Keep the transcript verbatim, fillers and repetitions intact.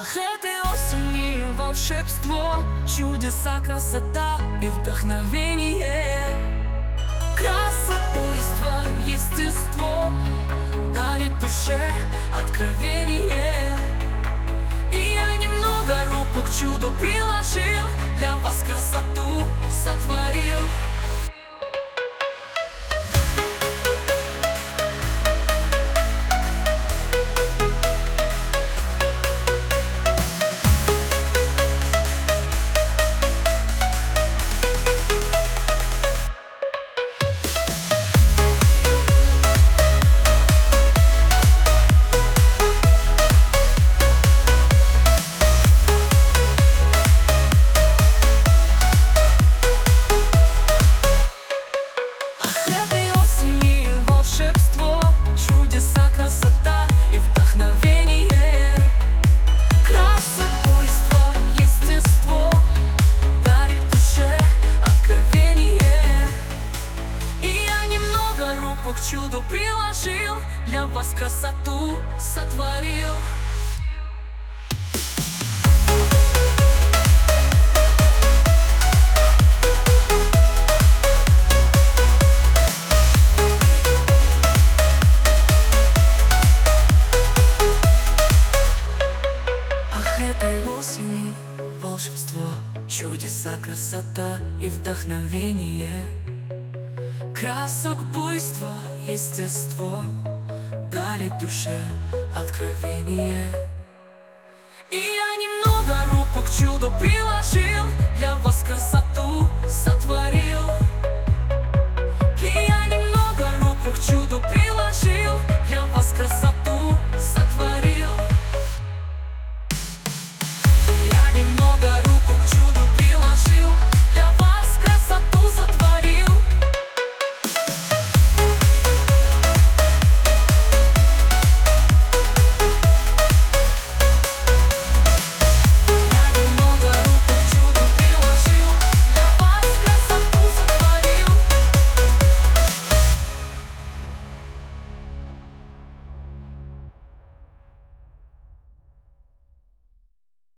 Ах, этой осени волшебство, чудеса, красота и вдохновение. Красотойство, естество дарит душе откровение. И я немного руку к чуду приложил, для вас красоту сотворил. К чуду приложил, для вас красоту сотворил. Ах, этой осени волшебство, чудеса, красота и вдохновение. Красок, буйство, естество дарит душе откровение. И я немного руку к чуду приложил, для вас красоту сотворил.